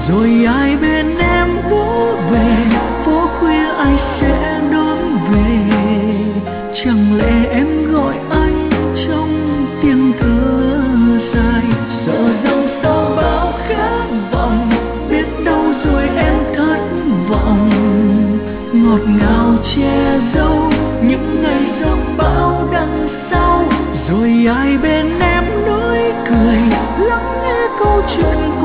rồi ai bên em vỗ về, phố khuya ai sẽ đón về. Chẳng lẽ em gọi anh trong tiếng thở dài, sợ rằng sau bao khát vọng biết đâu rồi em thất vọng. Ngọt ngào che giấu những ngày giông bão đằng sau, rồi ai bên em nói cười lắng nghe câu chuyện